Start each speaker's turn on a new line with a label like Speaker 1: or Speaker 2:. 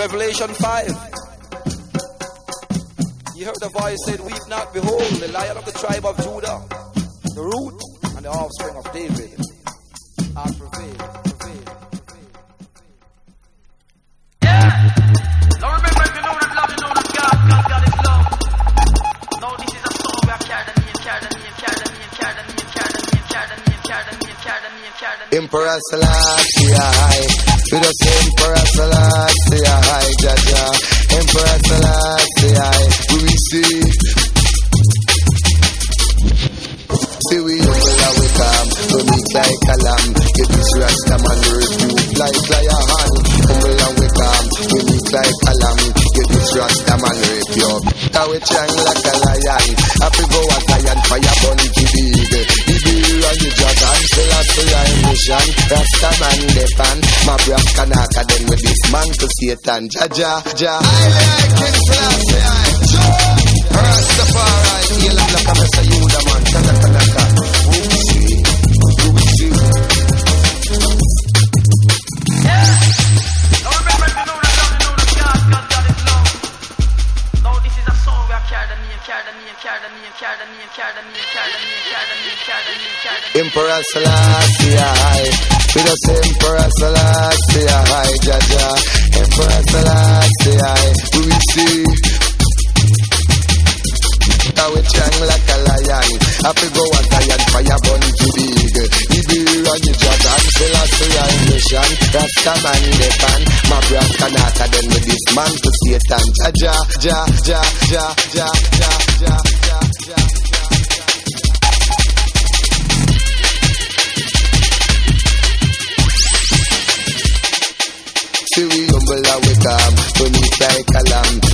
Speaker 1: Revelation 5. You heard the voice said, weep not, behold, the Lion of the tribe of Judah, the root and the offspring of David, are prevailed.
Speaker 2: Yeah! Now remember, if you know that love, you know that God is love. Now this is a song where I carry the name.
Speaker 3: Emperor Selassie, to the Emperor Selassie, Jaja. Emperor Selassie, we see. See we humble we come, to meet like a lamb. Get this Rasta man rebuke like lion. Humble and we come, we meet like a lamb. Get this Rasta man rebuke. Now we chang like a lion. Happy go a lion, fire burn to big. And the Jordan, Selassie mission. Rasta man the fan. My brother Kanaka then with this man to Satan. Jaja, ja. I like King Selassie. Rastafari, you look like a Mr. Yuda man. Kanaka. Who see?
Speaker 2: Yeah. Now remember, if you know that love, you know that God is love. Now this is a song where I carry the name.
Speaker 3: Emperor Selassie, we the Emperor Selassie, Jaja. Emperor Selassie, we see. Now we chang like a lion. Happy go a lion, fire burn to big. Ibu and the Jordan, Selassie mission. Rasta man the fan. My brother Kanaka then with this man to Satan. Jaja, ja, ja, ja, ja, ja, ja, ja, ja. See we humble and we come, to meet like a lamb.